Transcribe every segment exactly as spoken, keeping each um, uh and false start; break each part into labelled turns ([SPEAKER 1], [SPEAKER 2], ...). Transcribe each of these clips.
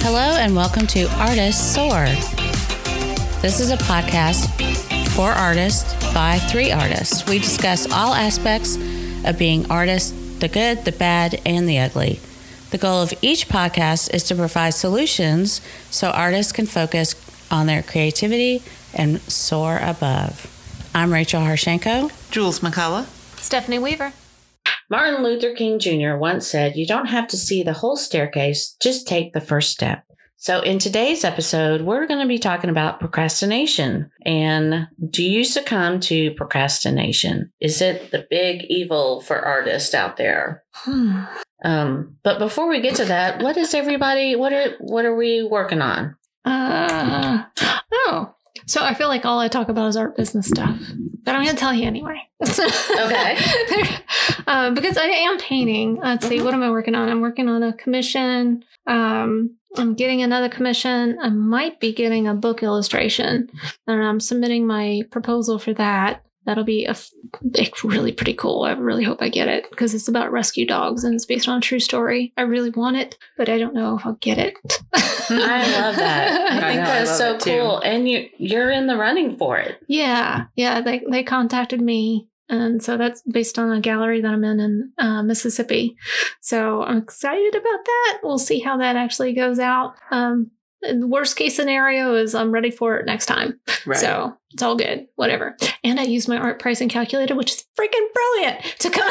[SPEAKER 1] Hello and welcome to Artists Soar. This is a podcast for artists by three artists. We discuss all aspects of being artists, the good, the bad, and the ugly. The goal of each podcast is to provide solutions so artists can focus on their creativity and soar above. I'm Rachel Harshenko.
[SPEAKER 2] Jules McCullough.
[SPEAKER 3] Stephanie Weaver.
[SPEAKER 1] Martin Luther King Junior once said, "You don't have to see the whole staircase, just take the first step." So in today's episode, we're going to be talking about procrastination. And do you succumb to procrastination? Is it the big evil for artists out there?
[SPEAKER 3] Hmm.
[SPEAKER 1] Um, but before we get to that, what is everybody, what are, what are we working on?
[SPEAKER 3] Uh, oh, so I feel like all I talk about is art business stuff, but I'm going to tell you anyway.
[SPEAKER 1] Okay.
[SPEAKER 3] uh, because I am painting. Let's see, what am I working on? I'm working on a commission. Um, I'm getting another commission. I might be getting a book illustration, and I'm submitting my proposal for that. That'll be a f- it's really pretty cool. I really hope I get it because it's about rescue dogs and it's based on a true story. I really want it, but I don't know if I'll get it.
[SPEAKER 1] I love that. I think
[SPEAKER 2] I know,
[SPEAKER 1] that's
[SPEAKER 2] I
[SPEAKER 1] so cool. And you, you're in the running for it.
[SPEAKER 3] Yeah. Yeah. They, they contacted me. And so that's based on a gallery that I'm in in uh, Mississippi. So I'm excited about that. We'll see how that actually goes out. Um, the worst case scenario is I'm ready for it next time.
[SPEAKER 2] Right.
[SPEAKER 3] So it's all good, whatever. And I use my art pricing calculator, which is freaking brilliant to come.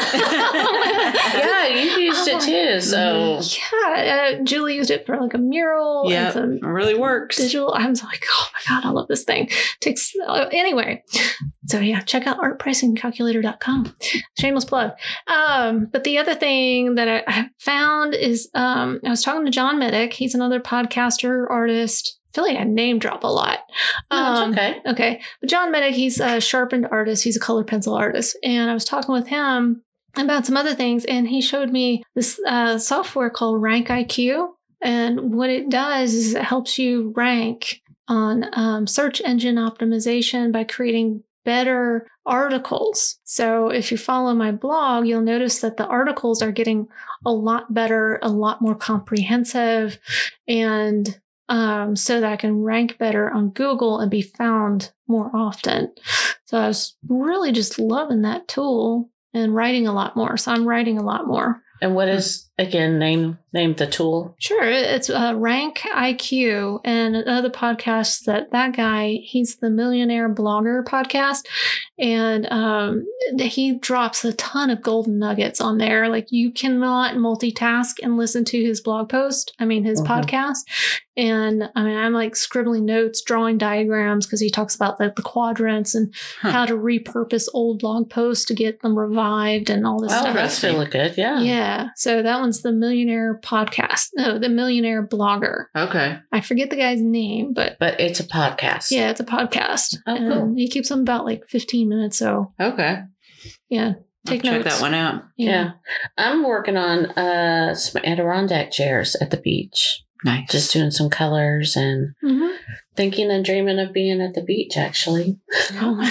[SPEAKER 1] Yeah, you used it too. So
[SPEAKER 3] Yeah, uh, Julie used it for like a mural.
[SPEAKER 2] Yeah,
[SPEAKER 3] and some
[SPEAKER 2] it really works.
[SPEAKER 3] digital. I was like, oh my God, I love this thing. Takes uh, anyway. So yeah, check out art pricing calculator dot com. Shameless plug. Um, but the other thing that I, I found is um, I was talking to John Middick. He's another podcaster, artist. I feel like I name drop a lot.
[SPEAKER 1] no, it's
[SPEAKER 3] Um,
[SPEAKER 1] okay.
[SPEAKER 3] Okay. But John Middick, he's a sharpened artist. He's a color pencil artist. And I was talking with him about some other things. And he showed me this uh, software called Rank I Q. And what it does is it helps you rank on um, search engine optimization by creating better articles. So if you follow my blog, you'll notice that the articles are getting a lot better, a lot more comprehensive, and um, so that I can rank better on Google and be found more often. So I was really just loving that tool and writing a lot more. So I'm writing a lot more.
[SPEAKER 1] And what is, again, name name the tool?
[SPEAKER 3] Sure. It's uh, Rank I Q and another podcast that that guy, he's the Millionaire Blogger podcast. And um, he drops a ton of golden nuggets on there. Like you cannot multitask and listen to his blog post. I mean, his
[SPEAKER 1] Mhm.
[SPEAKER 3] podcast. And I mean, I'm like scribbling notes, drawing diagrams because he talks about like the quadrants and
[SPEAKER 2] Huh.
[SPEAKER 3] how to repurpose old blog posts to get them revived and all this
[SPEAKER 1] Oh,
[SPEAKER 3] stuff.
[SPEAKER 1] that's really good. Yeah.
[SPEAKER 3] Yeah. So that one's the Millionaire Podcast. No, the Millionaire Blogger.
[SPEAKER 2] Okay.
[SPEAKER 3] I forget the guy's name, but
[SPEAKER 1] But it's a podcast.
[SPEAKER 3] yeah, it's a podcast.
[SPEAKER 1] Oh,
[SPEAKER 3] and
[SPEAKER 1] cool.
[SPEAKER 3] he keeps them about like fifteen minutes. So
[SPEAKER 2] Okay.
[SPEAKER 3] yeah,
[SPEAKER 2] I'll
[SPEAKER 3] take
[SPEAKER 2] check
[SPEAKER 3] notes.
[SPEAKER 2] that one out.
[SPEAKER 1] Yeah. I'm working on uh, some Adirondack chairs at the beach.
[SPEAKER 2] Nice.
[SPEAKER 1] Just doing some colors and
[SPEAKER 3] Mhm.
[SPEAKER 1] thinking and dreaming of being at the beach, actually.
[SPEAKER 3] Oh my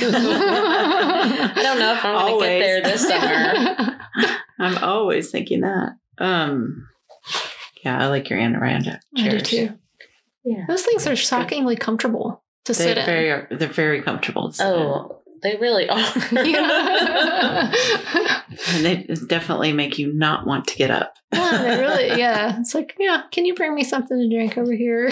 [SPEAKER 1] I don't know if I'm going to get
[SPEAKER 2] Always.
[SPEAKER 1] there this summer.
[SPEAKER 2] I'm always thinking that. Um, yeah, I like your Adirondack
[SPEAKER 3] I do
[SPEAKER 2] chairs.
[SPEAKER 3] too.
[SPEAKER 1] Yeah.
[SPEAKER 3] Those things are shockingly comfortable to
[SPEAKER 2] They
[SPEAKER 3] sit in.
[SPEAKER 2] very, they're very comfortable. to sit
[SPEAKER 1] Oh, they really are.
[SPEAKER 3] Yeah.
[SPEAKER 2] in. And they definitely make you not want to get up.
[SPEAKER 3] Yeah, they really, yeah. It's like, yeah, can you bring me something to drink over here?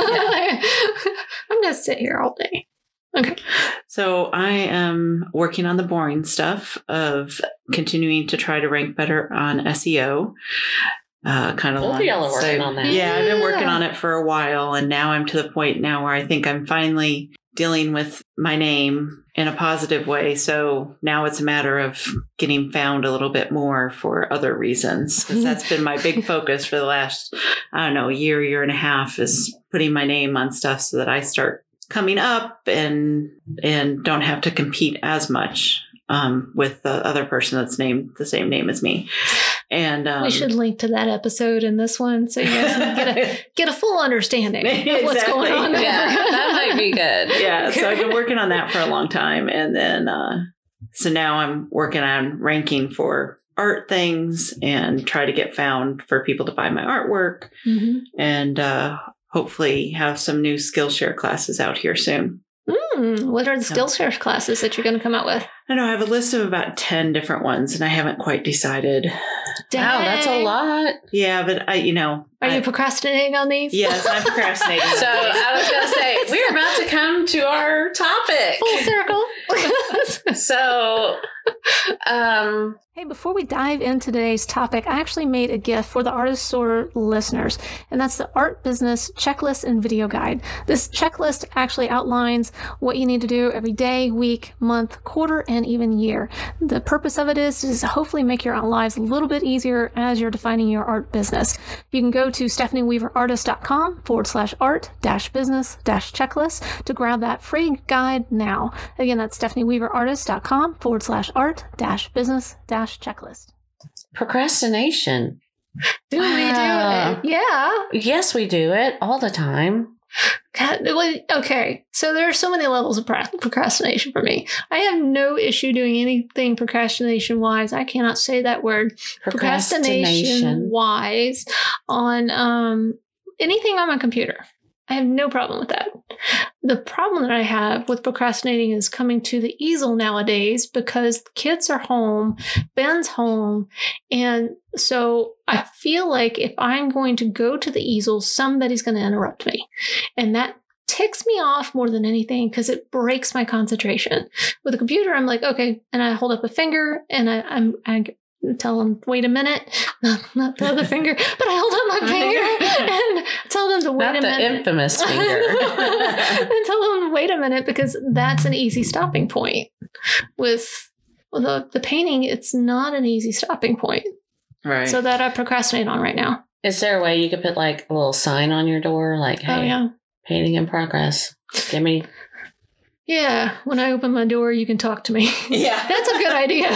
[SPEAKER 3] I'm going to sit here all day. Okay.
[SPEAKER 2] So I am working on the boring stuff of continuing to try to rank better on S E O. Uh, kind of
[SPEAKER 1] Both of y'all are working on that.
[SPEAKER 2] Yeah, I've been working
[SPEAKER 3] Yeah.
[SPEAKER 2] on it for a while, and now I'm to the point now where I think I'm finally dealing with my name in a positive way. So now it's a matter of getting found a little bit more for other reasons. 'Cause that's been my big focus for the last, I don't know, year, year and a half is putting my name on stuff so that I start coming up and and don't have to compete as much um, with the other person that's named the same name as me. And um,
[SPEAKER 3] We should link to that episode in this one so you guys can get a get a full understanding of what's
[SPEAKER 2] Exactly.
[SPEAKER 3] going on there.
[SPEAKER 1] Yeah, that might be good.
[SPEAKER 2] yeah, so I've been working on that for a long time. And then, uh, so now I'm working on ranking for art things and try to get found for people to buy my artwork
[SPEAKER 3] Mhm.
[SPEAKER 2] and uh, hopefully have some new Skillshare classes out here soon.
[SPEAKER 3] Mm, what are the Skillshare classes that you're going to come out with?
[SPEAKER 2] I know I have a list of about ten different ones, and I haven't quite decided.
[SPEAKER 1] Wow, that's a lot.
[SPEAKER 2] Yeah, but I, you know,
[SPEAKER 3] are
[SPEAKER 2] I,
[SPEAKER 3] you procrastinating on these?
[SPEAKER 2] Yes, I'm procrastinating.
[SPEAKER 1] So I was going to say we're about to come to our topic.
[SPEAKER 3] Full circle.
[SPEAKER 1] So, um,
[SPEAKER 3] hey, before we dive into today's topic, I actually made a gift for the Artist Soar listeners, and that's the Art Business Checklist and Video Guide. This checklist actually outlines what you need to do every day, week, month, quarter, and even year. The purpose of it is to hopefully make your lives a little bit easier as you're defining your art business. You can go to stephanieweaverartist.com forward slash art dash business dash checklist to grab that free guide now. Again, that's stephanieweaverartist.com forward slash art dash business dash checklist.
[SPEAKER 1] Procrastination.
[SPEAKER 3] Do we
[SPEAKER 1] Wow.
[SPEAKER 3] do it? Yeah.
[SPEAKER 1] Yes, we do it all the time.
[SPEAKER 3] God, well, okay, so there are so many levels of pra- procrastination for me. I have no issue doing anything procrastination-wise. I cannot say that word. Procrastination-wise on um, anything on my computer. I have no problem with that. The problem that I have with procrastinating is coming to the easel nowadays because the kids are home, Ben's home, and so I feel like if I'm going to go to the easel, somebody's going to interrupt me. And that ticks me off more than anything because it breaks my concentration. With a computer, I'm like, okay, and I hold up a finger and I, I'm, I tell them, wait a minute, not, not the other finger, but I hold up my finger and tell them to wait
[SPEAKER 1] Not
[SPEAKER 3] a
[SPEAKER 1] the
[SPEAKER 3] minute.
[SPEAKER 1] infamous finger.
[SPEAKER 3] And tell them to wait a minute because that's an easy stopping point. With, with the, the painting, it's not an easy stopping point.
[SPEAKER 2] Right.
[SPEAKER 3] So that I procrastinate on right now.
[SPEAKER 1] Is there a way you could put like a little sign on your door, like, hey,
[SPEAKER 3] Oh, yeah.
[SPEAKER 1] painting in progress? Give me.
[SPEAKER 3] Yeah. When I open my door, you can talk to me.
[SPEAKER 2] Yeah.
[SPEAKER 3] That's a good idea.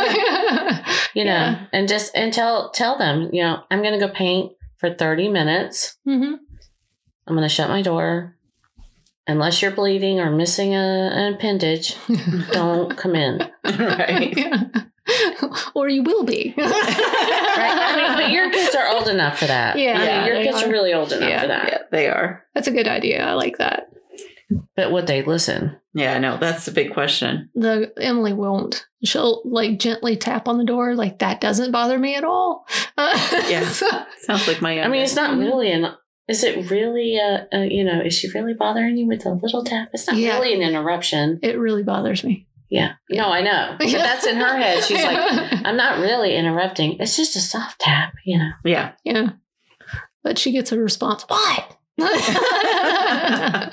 [SPEAKER 1] You know,
[SPEAKER 3] Yeah.
[SPEAKER 1] and just and tell tell them, you know, I'm going to go paint for thirty minutes.
[SPEAKER 3] Mm-hmm.
[SPEAKER 1] I'm going to shut my door. Unless you're bleeding or missing a, an appendage, don't come in.
[SPEAKER 2] Right.
[SPEAKER 3] Yeah. Or you will be.
[SPEAKER 1] Right? I mean, but your kids are old enough for that.
[SPEAKER 3] Yeah,
[SPEAKER 1] I mean,
[SPEAKER 3] yeah,
[SPEAKER 1] your
[SPEAKER 3] they
[SPEAKER 1] kids are.
[SPEAKER 3] are.
[SPEAKER 1] really old enough
[SPEAKER 3] Yeah.
[SPEAKER 1] for that.
[SPEAKER 2] Yeah, they are.
[SPEAKER 3] That's a good idea. I like that.
[SPEAKER 1] But would they listen?
[SPEAKER 2] Yeah, I know. That's the big question.
[SPEAKER 3] The Emily won't. She'll like gently tap on the door. Like that doesn't bother me at all. Uh,
[SPEAKER 2] Yeah.
[SPEAKER 3] so-
[SPEAKER 2] Sounds like my
[SPEAKER 1] I mean, it's not
[SPEAKER 3] Mhm.
[SPEAKER 1] really an. Is it really a, a? You know, is she really bothering you with a little tap? It's not
[SPEAKER 3] Yeah.
[SPEAKER 1] really an interruption.
[SPEAKER 3] it really bothers me.
[SPEAKER 1] Yeah. No, I know. But that's in her head. She's like, I'm not really interrupting. It's just a soft tap, you know.
[SPEAKER 2] Yeah.
[SPEAKER 3] Yeah. But she gets a response. What?
[SPEAKER 2] I'm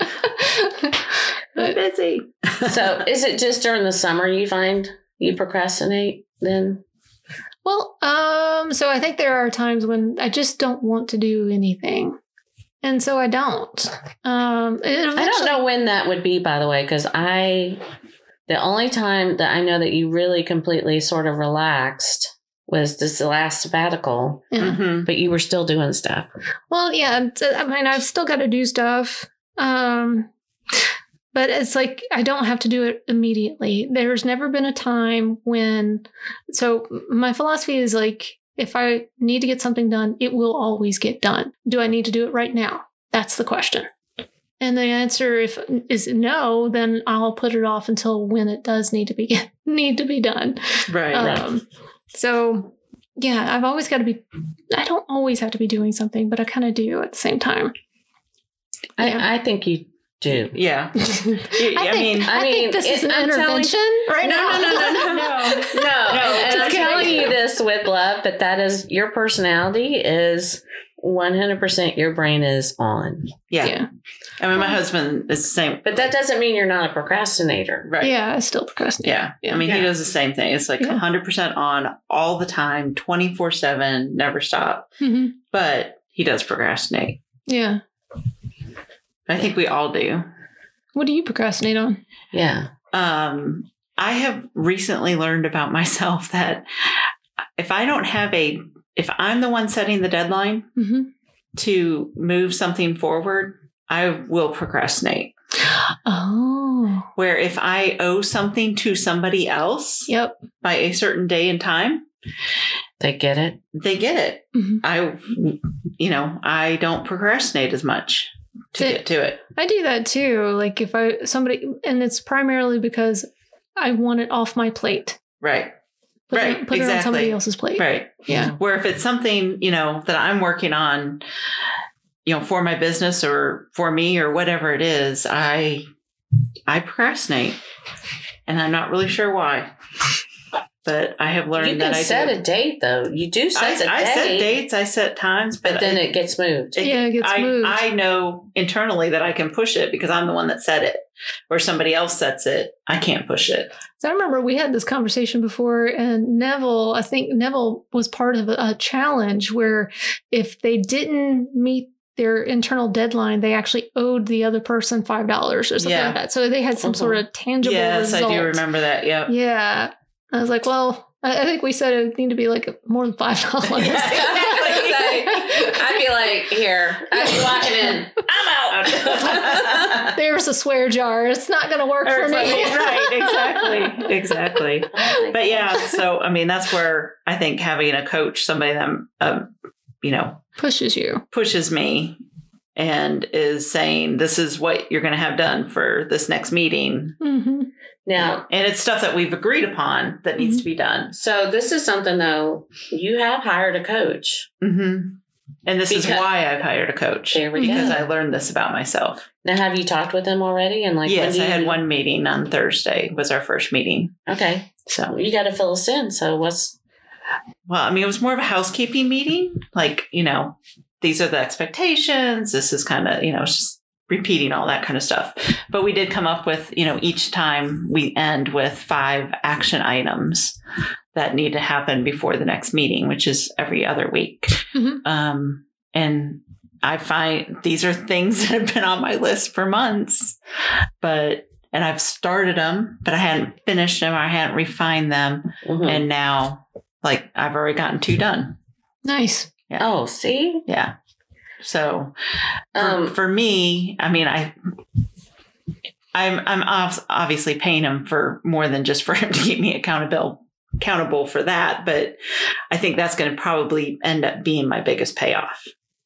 [SPEAKER 3] But
[SPEAKER 2] busy.
[SPEAKER 1] So is it just during the summer you find you procrastinate then?
[SPEAKER 3] well, um, so I think there are times when I just don't want to do anything. And so I don't. Um,
[SPEAKER 1] I don't know when that would be, by the way, because I, the only time that I know that you really completely sort of relaxed was this last sabbatical,
[SPEAKER 3] Yeah.
[SPEAKER 2] Mm-hmm.
[SPEAKER 1] but you were still doing stuff.
[SPEAKER 3] Well, yeah. t- I mean, I've still got to do stuff. Um, but it's like I don't have to do it immediately. There's never been a time when. So my philosophy is like, if I need to get something done, it will always get done. Do I need to do it right now? That's the question. And the answer if is no, then I'll put it off until when it does need to be need to be done.
[SPEAKER 2] Right.
[SPEAKER 3] Um, so yeah, I've always got to be. I don't always have to be doing something, but I kind of do at the same time. Yeah.
[SPEAKER 1] I, I think you do.
[SPEAKER 2] Yeah.
[SPEAKER 3] I,
[SPEAKER 2] I
[SPEAKER 3] think,
[SPEAKER 2] mean-
[SPEAKER 3] I,
[SPEAKER 1] I mean,
[SPEAKER 3] think this
[SPEAKER 1] it-
[SPEAKER 3] is an
[SPEAKER 1] I'm telling-
[SPEAKER 3] intervention right
[SPEAKER 2] No,
[SPEAKER 3] now.
[SPEAKER 2] no, no, no, no, no.
[SPEAKER 1] No,
[SPEAKER 2] No,
[SPEAKER 1] and, and
[SPEAKER 3] just
[SPEAKER 1] I'm
[SPEAKER 3] kidding.
[SPEAKER 1] telling you this with love, but that is your personality is one hundred percent your brain is on.
[SPEAKER 2] Yeah.
[SPEAKER 3] Yeah.
[SPEAKER 2] I mean, my husband is the same.
[SPEAKER 1] But that doesn't mean you're not a procrastinator.
[SPEAKER 2] Right.
[SPEAKER 3] Yeah, I still procrastinate.
[SPEAKER 2] Yeah.
[SPEAKER 3] Yeah.
[SPEAKER 2] I mean, he
[SPEAKER 1] Yeah.
[SPEAKER 2] does the same thing. It's like
[SPEAKER 3] Yeah.
[SPEAKER 2] one hundred percent on all the time, twenty-four seven, never stop.
[SPEAKER 3] hmm
[SPEAKER 2] But he does procrastinate.
[SPEAKER 3] Yeah.
[SPEAKER 2] I think we all do.
[SPEAKER 3] What do you procrastinate on?
[SPEAKER 1] Yeah.
[SPEAKER 2] Um, I have recently learned about myself that if I don't have a, if I'm the one setting the deadline
[SPEAKER 3] Mm-hmm.
[SPEAKER 2] to move something forward, I will procrastinate.
[SPEAKER 3] Oh.
[SPEAKER 2] Where if I owe something to somebody else
[SPEAKER 3] Yep.
[SPEAKER 2] by a certain day and time,
[SPEAKER 1] They get it.
[SPEAKER 2] they get it.
[SPEAKER 3] Mhm.
[SPEAKER 2] I, you know, I don't procrastinate as much. to
[SPEAKER 3] So-
[SPEAKER 2] get to it.
[SPEAKER 3] I do that too. Like if I somebody, and it's primarily because I want it off my plate.
[SPEAKER 2] Right.
[SPEAKER 3] Put
[SPEAKER 2] Right,
[SPEAKER 3] It, put it on
[SPEAKER 2] exactly.
[SPEAKER 3] somebody else's plate.
[SPEAKER 2] Right.
[SPEAKER 3] Yeah.
[SPEAKER 2] Where if it's something, you know, that I'm working on, you know, for my business or for me or whatever it is, I I procrastinate. And I'm not really sure why. But I have learned
[SPEAKER 4] You
[SPEAKER 2] that
[SPEAKER 4] can
[SPEAKER 2] I
[SPEAKER 4] set
[SPEAKER 2] do.
[SPEAKER 4] a date, though. You do set
[SPEAKER 2] I,
[SPEAKER 4] a
[SPEAKER 2] I
[SPEAKER 4] date,
[SPEAKER 2] set dates, I set times, but,
[SPEAKER 4] but then
[SPEAKER 2] I,
[SPEAKER 4] it gets moved.
[SPEAKER 2] it-
[SPEAKER 3] Yeah, it gets
[SPEAKER 2] I,
[SPEAKER 3] moved.
[SPEAKER 2] I know internally that I can push it because I'm the one that set it. Or somebody else sets it, I can't push it.
[SPEAKER 3] So I remember we had this conversation before, and Neville, I think Neville was part of a, a challenge where if they didn't meet their internal deadline, they actually owed the other person five dollars or something
[SPEAKER 2] Yeah.
[SPEAKER 3] like that. So they had some
[SPEAKER 4] Mhm.
[SPEAKER 3] sort of tangible
[SPEAKER 2] Yes,
[SPEAKER 3] result.
[SPEAKER 2] I do remember that. Yep.
[SPEAKER 3] Yeah. I was like, well, I I think we said it would need to be like more than five dollars.
[SPEAKER 2] Yeah, exactly.
[SPEAKER 4] I'd be like, here, I'd be walking in. I'm out.
[SPEAKER 3] There's a swear jar. It's not going to work for me.
[SPEAKER 2] Right, exactly. Exactly.
[SPEAKER 4] Oh
[SPEAKER 2] But yeah, so I mean, that's where I think having a coach, somebody that, um, you know,
[SPEAKER 3] Pushes you.
[SPEAKER 2] pushes me and is saying, this is what you're going to have done for this next meeting.
[SPEAKER 3] Mm-hmm.
[SPEAKER 4] Now,
[SPEAKER 2] And it's stuff that we've agreed upon that needs to be done.
[SPEAKER 4] so this is something, though, you have hired a coach.
[SPEAKER 2] Mm-hmm. And this is
[SPEAKER 4] Because-
[SPEAKER 2] why I've hired a coach.
[SPEAKER 4] There we
[SPEAKER 2] Because
[SPEAKER 4] go.
[SPEAKER 2] I learned this about myself.
[SPEAKER 4] Now, have you talked with them already? And like,
[SPEAKER 2] Yes,
[SPEAKER 4] when
[SPEAKER 2] I
[SPEAKER 4] do
[SPEAKER 2] had
[SPEAKER 4] you-
[SPEAKER 2] one meeting on Thursday was our first meeting.
[SPEAKER 4] Okay,
[SPEAKER 2] So,
[SPEAKER 4] you got to fill us in. So what's
[SPEAKER 2] well, I mean, it was more of a housekeeping meeting. Like, you know, these are the expectations. This is kind of, you know, it's just repeating all that kind of stuff. But we did come up with, you know, each time we end with five action items that need to happen before the next meeting, which is every other week.
[SPEAKER 3] Mhm.
[SPEAKER 2] Um, and I find these are things that have been on my list for months, but, and I've started them, but I hadn't finished them. I hadn't refined them.
[SPEAKER 4] Mhm.
[SPEAKER 2] And now, like, I've already gotten two done.
[SPEAKER 3] Nice.
[SPEAKER 4] oh, see,
[SPEAKER 2] Yeah. So for,
[SPEAKER 4] um,
[SPEAKER 2] for me, I mean, I, I'm, I'm ob- obviously paying him for more than just for him to keep me accountable, accountable for that. But I think that's going to probably end up being my biggest payoff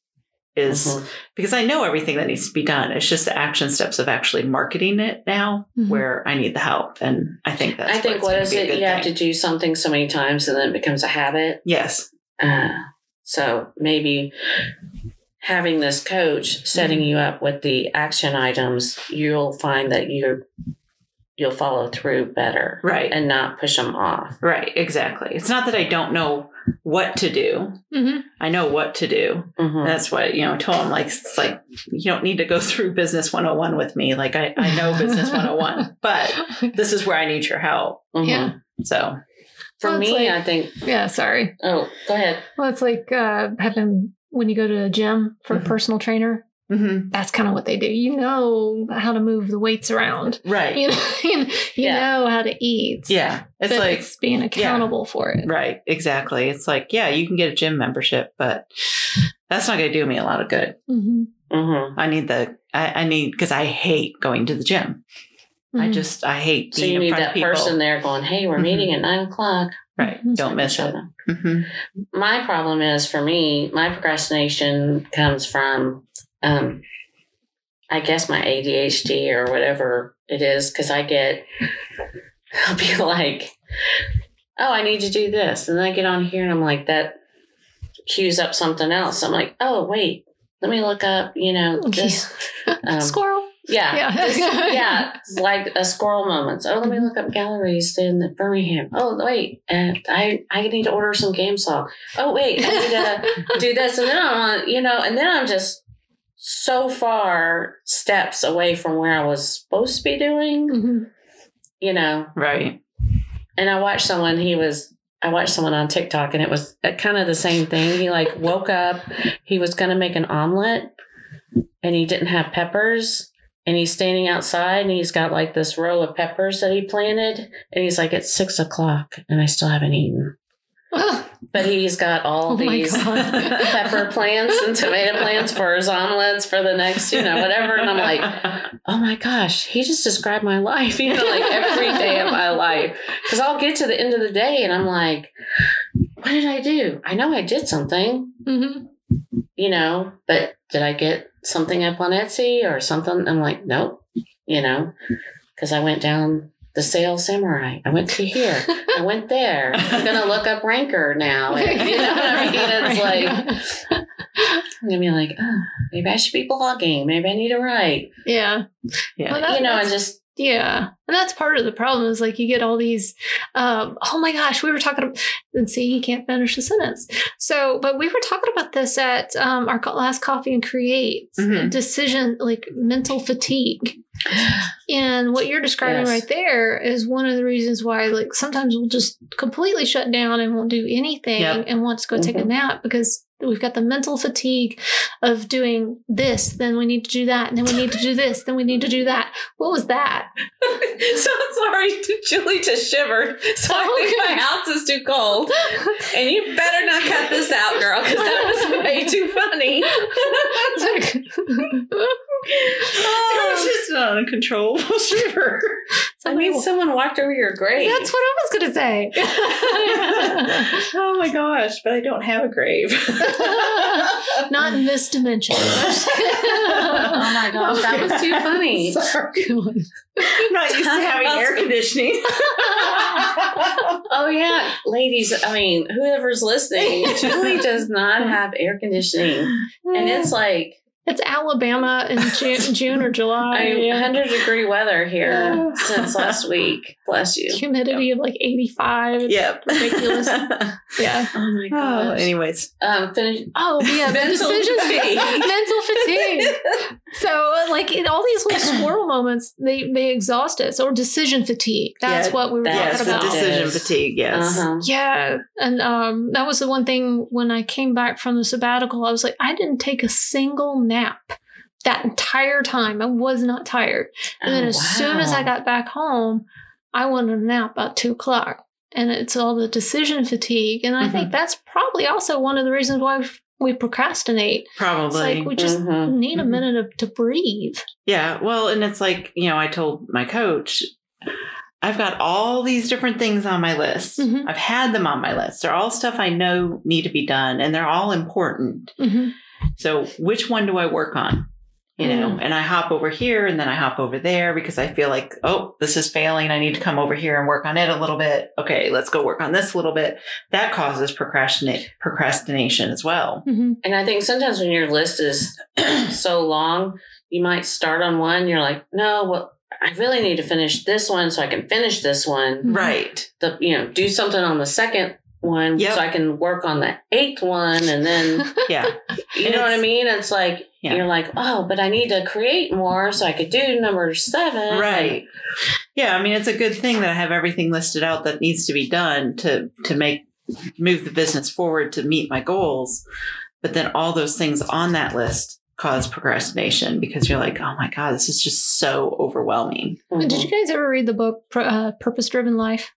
[SPEAKER 2] is
[SPEAKER 4] mhm.
[SPEAKER 2] because I know everything that needs to be done. It's just the action steps of actually marketing it now
[SPEAKER 3] Mhm.
[SPEAKER 2] where I need the help. And I think that's,
[SPEAKER 4] I think
[SPEAKER 2] it's
[SPEAKER 4] what
[SPEAKER 2] gonna
[SPEAKER 4] is
[SPEAKER 2] be a
[SPEAKER 4] it?
[SPEAKER 2] good
[SPEAKER 4] You have to
[SPEAKER 2] thing.
[SPEAKER 4] do something so many times, and then it becomes a habit.
[SPEAKER 2] Yes.
[SPEAKER 4] Uh, so maybe having this coach setting
[SPEAKER 2] Mm-hmm.
[SPEAKER 4] you up with the action items, you'll find that you're you'll follow through better,
[SPEAKER 2] Right.
[SPEAKER 4] and not push them off.
[SPEAKER 2] Right. Exactly. It's not that I don't know what to do.
[SPEAKER 3] Mm-hmm.
[SPEAKER 2] I know what to do.
[SPEAKER 4] Mhm.
[SPEAKER 2] That's what, you know, I told him, like, it's like, you don't need to go through business one oh one with me. Like, I, I know business one oh one, but this is where I need your help.
[SPEAKER 4] Mhm.
[SPEAKER 3] Yeah.
[SPEAKER 2] So,
[SPEAKER 4] For
[SPEAKER 3] Well, it's
[SPEAKER 4] me,
[SPEAKER 3] like-
[SPEAKER 4] I think.
[SPEAKER 3] Yeah, sorry.
[SPEAKER 4] Oh, go ahead.
[SPEAKER 3] Well, it's like uh, having when you go to a gym for
[SPEAKER 2] Mhm.
[SPEAKER 3] a personal trainer.
[SPEAKER 2] mhm.
[SPEAKER 3] That's kind of what they do. You know how to move the weights around.
[SPEAKER 2] Right.
[SPEAKER 3] You know, you
[SPEAKER 4] Yeah.
[SPEAKER 3] know how to eat.
[SPEAKER 2] Yeah. It's
[SPEAKER 3] but
[SPEAKER 2] like,
[SPEAKER 3] it's being accountable for it.
[SPEAKER 2] right. Exactly. It's like, yeah, you can get a gym membership, but that's not going to do me a lot of good.
[SPEAKER 3] Mm-hmm.
[SPEAKER 4] Mm-hmm.
[SPEAKER 2] I need the, I, I need, because I hate going to the gym. I just, I hate
[SPEAKER 4] So
[SPEAKER 2] being
[SPEAKER 4] you
[SPEAKER 2] in
[SPEAKER 4] need
[SPEAKER 2] front
[SPEAKER 4] that
[SPEAKER 2] of people.
[SPEAKER 4] person there going, "Hey, we're
[SPEAKER 2] Mhm.
[SPEAKER 4] meeting at nine o'clock."
[SPEAKER 2] Right.
[SPEAKER 3] Mhm.
[SPEAKER 2] Don't miss
[SPEAKER 4] Show
[SPEAKER 2] it.
[SPEAKER 4] them.
[SPEAKER 2] hmm
[SPEAKER 4] My problem is for me, my procrastination comes from, um, I guess my A D H D or whatever it is, because I get, I'll be like, oh, I need to do this. And then I get on here and I'm like, that cues up something else. I'm like, oh, wait, let me look up, you know, this. Um,
[SPEAKER 3] Squirrel.
[SPEAKER 4] Yeah.
[SPEAKER 3] Yeah.
[SPEAKER 4] This- yeah. It's like a squirrel moments. Oh, let me look up galleries in Birmingham. Oh, wait. And I, I need to order some game saw. Oh, wait. I need to do this. And then I'm on, you know, and then I'm just so far steps away from where I was supposed to be doing,
[SPEAKER 3] Mhm.
[SPEAKER 4] you know.
[SPEAKER 2] Right.
[SPEAKER 4] And I watched someone, he was, I watched someone on TikTok and it was kind of the same thing. He like woke up, he was going to make an omelet and he didn't have peppers. And he's standing outside and he's got like this row of peppers that he planted. And he's like, it's six o'clock and I still haven't eaten. But he's got all
[SPEAKER 3] Oh my
[SPEAKER 4] these
[SPEAKER 3] God.
[SPEAKER 4] pepper plants and tomato plants for his omelets for the next, you know, whatever. And I'm like, oh my gosh, he just described my life, you know, like every day of my life. Because I'll get to the end of the day and I'm like, what did I do? I know I did something.
[SPEAKER 3] Mhm.
[SPEAKER 4] you know, but did I get something up on Etsy or something? I'm like, nope, you know, because I went down the Sales Samurai. I went to here. I went there. I'm going to look up Ranker now. And, you know what I mean? It's like, I'm going to be like, oh, maybe I should be blogging. Maybe I need to write.
[SPEAKER 3] Yeah.
[SPEAKER 2] Yeah.
[SPEAKER 3] Well, that,
[SPEAKER 4] you know, and
[SPEAKER 3] that's-
[SPEAKER 4] just,
[SPEAKER 3] Yeah. And that's part of the problem is like you get all these, um, oh my gosh, we were talking about, and see, he can't finish the sentence. So, but we were talking about this at um, our co- last Coffee and Create
[SPEAKER 2] Mhm.
[SPEAKER 3] decision, like mental fatigue. And what you're describing
[SPEAKER 4] Yes.
[SPEAKER 3] right there is one of the reasons why, like, sometimes we'll just completely shut down and won't do anything
[SPEAKER 2] Yep.
[SPEAKER 3] and want to go take a
[SPEAKER 4] Mhm.
[SPEAKER 3] nap because we've got the mental fatigue of doing this, then we need to do that, and then we need to do this, then we need to do that. What was that?
[SPEAKER 5] So sorry, Julie just shivered. So I think my house is too cold. And you better not cut this out, girl, because that was way too funny.
[SPEAKER 2] It was just an uncontrollable shiver.
[SPEAKER 4] I mean, someone walked over your grave.
[SPEAKER 3] That's what I was going to say.
[SPEAKER 5] Oh my gosh, but I don't have a grave.
[SPEAKER 3] Not in this dimension.
[SPEAKER 4] Oh my gosh, that was too funny.
[SPEAKER 5] Sorry.
[SPEAKER 2] I'm not used to having air conditioning.
[SPEAKER 4] Oh yeah, ladies. I mean, whoever's listening, Julie does not have air conditioning, and it's like
[SPEAKER 3] It's Alabama in June, June or July.
[SPEAKER 4] I mean,
[SPEAKER 3] yeah.
[SPEAKER 4] one hundred degree weather here
[SPEAKER 3] Yeah.
[SPEAKER 4] since last week. Bless you.
[SPEAKER 3] Humidity of like eighty-five. It's
[SPEAKER 2] Yep.
[SPEAKER 3] ridiculous. Yeah.
[SPEAKER 4] Oh my
[SPEAKER 2] Oh,
[SPEAKER 4] gosh.
[SPEAKER 2] anyways.
[SPEAKER 4] Um, finish.
[SPEAKER 3] Oh, yeah. The
[SPEAKER 5] Mental
[SPEAKER 3] decision
[SPEAKER 5] fatigue.
[SPEAKER 3] Mental fatigue. So, like, in all these little squirrel moments, they, they exhaust us. Or decision fatigue. That's
[SPEAKER 2] Yeah,
[SPEAKER 3] what we were
[SPEAKER 4] that's
[SPEAKER 2] Yes,
[SPEAKER 3] talking
[SPEAKER 2] the
[SPEAKER 3] about.
[SPEAKER 2] decision
[SPEAKER 4] Yes.
[SPEAKER 2] fatigue, yes.
[SPEAKER 4] Uh-huh.
[SPEAKER 3] Yeah. And um, that was the one thing when I came back from the sabbatical, I was like, I didn't take a single nap that entire time. I was not tired. And then
[SPEAKER 4] Oh,
[SPEAKER 3] as soon as I
[SPEAKER 4] wow.
[SPEAKER 3] got back home, I wanted a nap about two o'clock. And it's all the decision fatigue. And I think that's probably also one of the reasons why we procrastinate. It's
[SPEAKER 2] Probably.
[SPEAKER 3] like we just
[SPEAKER 4] Mhm.
[SPEAKER 3] need a
[SPEAKER 2] Mhm.
[SPEAKER 3] minute of, to breathe.
[SPEAKER 2] Yeah, well, and it's like, you know, I told my coach, I've got all these different things on my list.
[SPEAKER 3] Mhm.
[SPEAKER 2] I've had them on my list. They're all stuff I know need to be done, and they're all important.
[SPEAKER 3] Mm-hmm.
[SPEAKER 2] So which one do I work on? You know,
[SPEAKER 3] Mm.
[SPEAKER 2] and I hop over here and then I hop over there because I feel like, oh, this is failing. I need to come over here and work on it a little bit. Okay, let's go work on this a little bit. That causes procrastinate procrastination as well.
[SPEAKER 3] Mm-hmm.
[SPEAKER 4] And I think sometimes when your list is so long, you might start on one. You're like, no, well, I really need to finish this one so I can finish this one.
[SPEAKER 3] Mhm.
[SPEAKER 2] Right.
[SPEAKER 4] The you know, do something on the second one
[SPEAKER 2] Yep.
[SPEAKER 4] so I can work on the eighth one, and then
[SPEAKER 2] Yeah.
[SPEAKER 4] you
[SPEAKER 2] And
[SPEAKER 4] know what I
[SPEAKER 2] it's-
[SPEAKER 4] mean. It's like
[SPEAKER 2] Yeah.
[SPEAKER 4] you're like, oh, but I need to create more so I could do number seven.
[SPEAKER 2] Right. Yeah, I mean it's a good thing that I have everything listed out that needs to be done to to make move the business forward to meet my goals. But then all those things on that list cause procrastination because you're like, oh my God, this is just so overwhelming.
[SPEAKER 4] Mhm.
[SPEAKER 3] Did you guys ever read the book uh, Purpose Driven Life?